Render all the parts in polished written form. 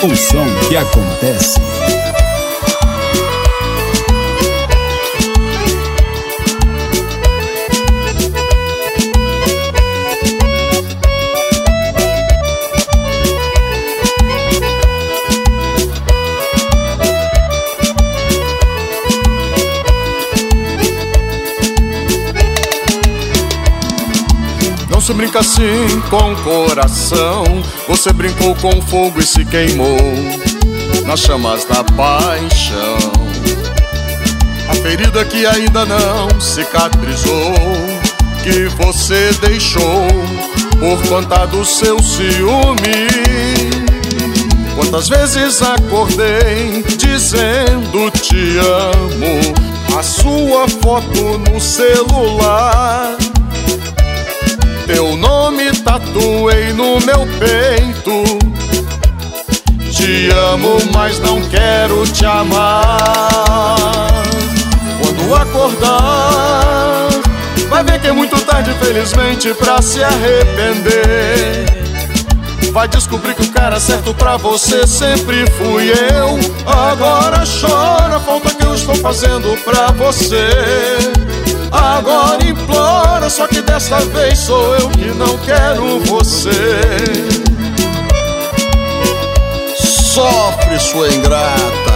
O som que acontece. Não se brinca assim com o coração. Você brincou com fogo e se queimou nas chamas da paixão. A ferida que ainda não cicatrizou, que você deixou por conta do seu ciúme. Quantas vezes acordei dizendo te amo, a sua foto no celular, teu nome tatuei no meu peito. Te amo, mas não quero te amar. Quando acordar, vai ver que é muito tarde, felizmente, pra se arrepender. Vai descobrir que o cara certo pra você sempre fui eu. Agora chora a falta que eu estou fazendo pra você. Agora implora, só que desta vez sou eu que não quero você. Sofre, sua ingrata.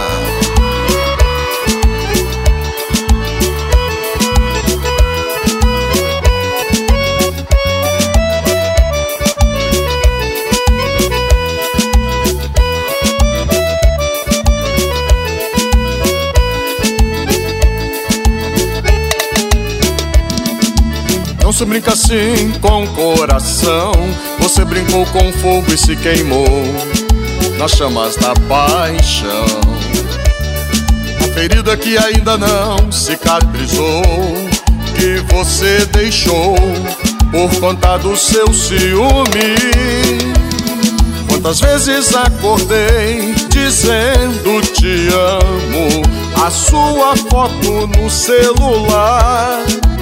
Não se brinca assim com o coração. Você brincou com fogo e se queimou nas chamas da paixão. A ferida que ainda não cicatrizou, que você deixou por conta do seu ciúme. Quantas vezes acordei dizendo te amo, a sua foto no celular,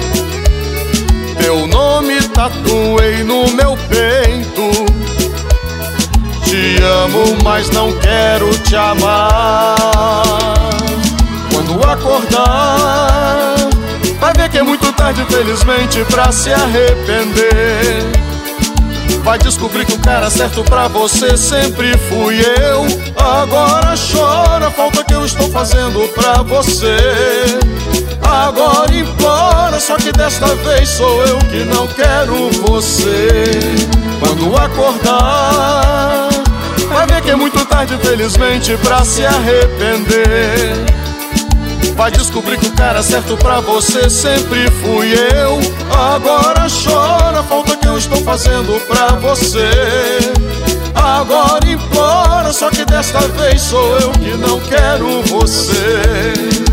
teu nome tatuei no meu peito. Te amo, mas não quero te amar. Quando acordar, vai ver que é muito tarde, felizmente, pra se arrepender. Vai descobrir que o cara certo pra você sempre fui eu. Agora chora a falta que eu estou fazendo pra você. Agora implora, só que desta vez sou eu que não quero você. Quando acordar, vai ver que é muito tarde, felizmente, pra se arrepender. Vai descobrir que o cara certo pra você sempre fui eu. Agora chora a falta que eu estou fazendo pra você. Agora implora, só que desta vez sou eu que não quero você.